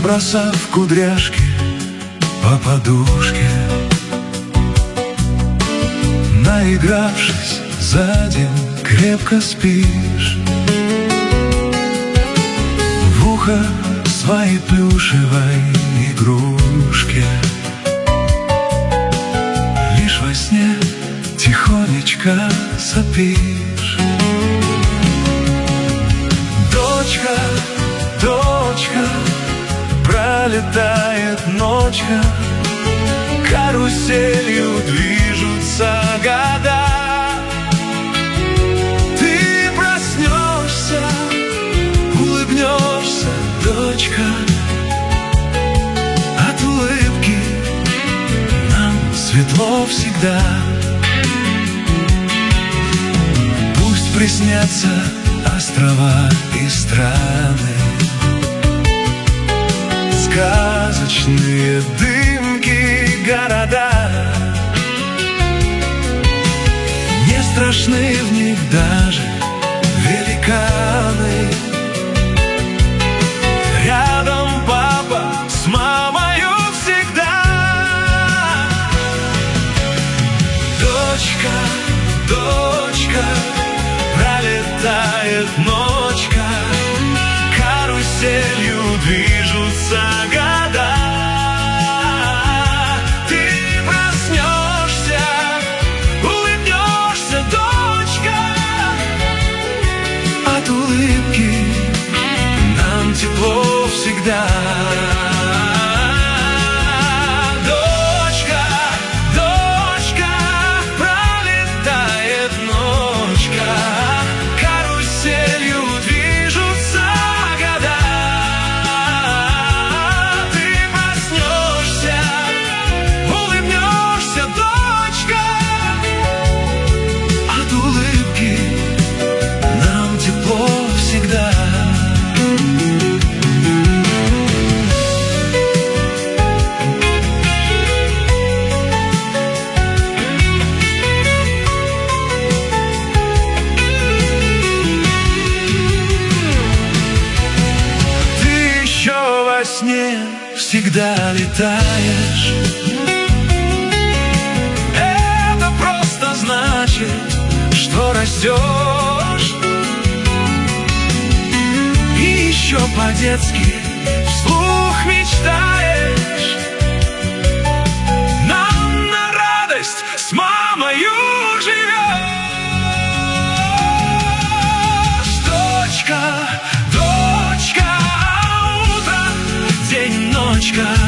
Разбросав кудряшки по подушке, наигравшись за день, крепко спишь. В ухо своей плюшевой игрушке лишь во сне тихонечко сопишь. Дочка, дочка, пролетает ночка, каруселью движутся года. Ты проснешься, улыбнешься, дочка. От улыбки нам светло всегда. Пусть приснятся острова и страны, сказочные дымки города. Не страшны в них даже великаны. Рядом папа с мамою всегда. Дочка, дочка, пролетает ночка, каруселью движутся года. Ты проснешься, улыбнешься, дочка. От улыбки нам тепло всегда. Дочка, дочка, пролетает ночка, каруселью движутся года. Ты проснешься, улыбнешься, дочка. От улыбки нам тепло всегда. Во сне всегда летаешь. Это просто значит, что растешь. И еще по-детски вслух мечтаешь. Нам на радость с мамою живешь. Дочка, дочка, день, ночка,